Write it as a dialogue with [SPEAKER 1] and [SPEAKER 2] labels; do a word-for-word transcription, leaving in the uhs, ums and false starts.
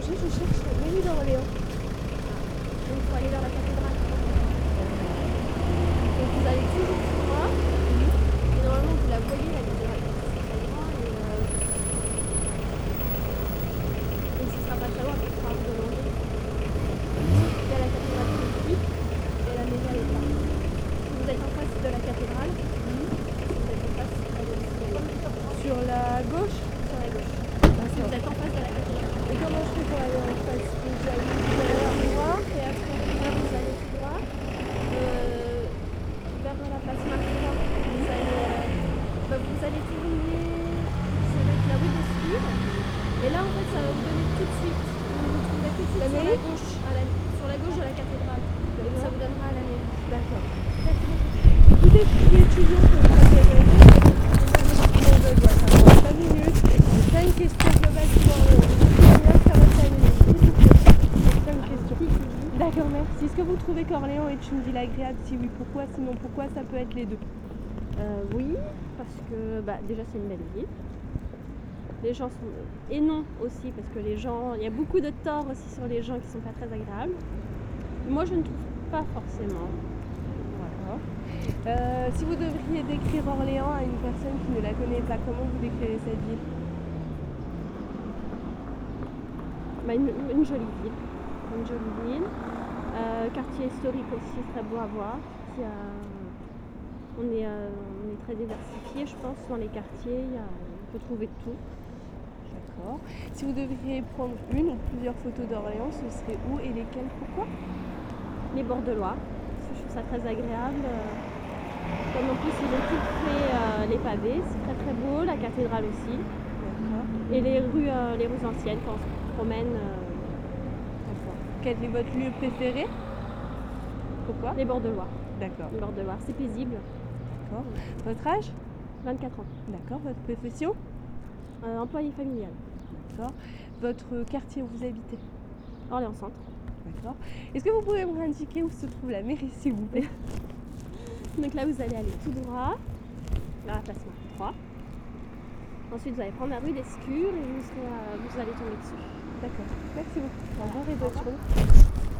[SPEAKER 1] changer, je cherche la mairie d'Orléans.
[SPEAKER 2] Donc il faut aller vers la cathédrale. Donc vous allez toujours tout droit. Et normalement vous la voyez la cathédrale. C'est très grand et, euh... et ce sera pas très loin parce qu'il faudra vous demander. Il y a la cathédrale qui est ici et la mairie elle est là. Si vous êtes en face de la cathédrale, si vous êtes en face, elle est ici.
[SPEAKER 1] Sur la gauche.
[SPEAKER 2] Sur la gauche. Si vous êtes en face de la cathédrale.
[SPEAKER 1] Et comment je fais pour aller en face? Vous allez tout droit
[SPEAKER 2] Et à ce moment-là, vous allez tout droit euh, vers la place Martin. Vous allez, euh, bah, vous allez tourner, ça va être la rue des Spires. Et là, en fait, ça va vous donner tout de suite. Vous vous trouverez tout de suite
[SPEAKER 1] La
[SPEAKER 2] sur la
[SPEAKER 1] mairie
[SPEAKER 2] gauche, à la, sur la gauche de la cathédrale. Et ça vous donnera à la mairie.
[SPEAKER 1] D'accord. Tout est qui étudiant que vous avez raison. Bon, ben voilà, ça prend cinq minutes. cinq questions globales sur Orléans. Là, ça va cinq minutes. cinq questions. D'accord, merci. Est-ce que vous trouvez qu'Orléans est une ville agréable? Si oui, pourquoi? Sinon, pourquoi? Ça peut être les deux.
[SPEAKER 2] Euh, oui, parce que bah, déjà c'est une belle ville. Les gens sont... Et non aussi, parce que les gens... Il y a beaucoup de torts aussi sur les gens qui sont pas très agréables. Moi, je ne trouve pas forcément.
[SPEAKER 1] D'accord. Euh, si vous devriez décrire Orléans à une personne qui ne la connaît pas, comment vous décrirez cette ville?
[SPEAKER 2] Bah, une, une jolie ville. Une jolie ville. Euh, quartier historique aussi, très beau à voir. Il y a... on, est, euh, on est très diversifié, je pense, dans les quartiers. Il y a... On peut trouver de tout.
[SPEAKER 1] D'accord. Si vous devriez prendre une ou plusieurs photos d'Orléans, ce serait où et lesquelles? Pourquoi?
[SPEAKER 2] Les bords de Loire, je trouve ça très agréable. Comme en plus ils ont tout fait euh, les pavés, c'est très très beau, la cathédrale aussi.
[SPEAKER 1] D'accord.
[SPEAKER 2] Et les rues, euh, les rues anciennes quand on se promène. Euh...
[SPEAKER 1] D'accord. Quel est votre lieu préféré? Pourquoi?
[SPEAKER 2] Les bords de Loire.
[SPEAKER 1] D'accord.
[SPEAKER 2] Les bords de Loire, c'est paisible.
[SPEAKER 1] D'accord. Votre âge?
[SPEAKER 2] vingt-quatre ans.
[SPEAKER 1] D'accord. Votre profession?
[SPEAKER 2] Euh, employé familial.
[SPEAKER 1] D'accord. Votre quartier où vous habitez?
[SPEAKER 2] Orléans Centre.
[SPEAKER 1] D'accord. Est-ce que vous pouvez me indiquer où se trouve la mairie, s'il vous plaît?
[SPEAKER 2] Donc là, vous allez aller tout droit vers la place Marc trois. Ensuite, vous allez prendre la rue des Scures et vous, serez, euh, vous allez tomber dessus.
[SPEAKER 1] D'accord. Merci beaucoup. Au revoir et bonne
[SPEAKER 2] Au revoir.
[SPEAKER 1] journée.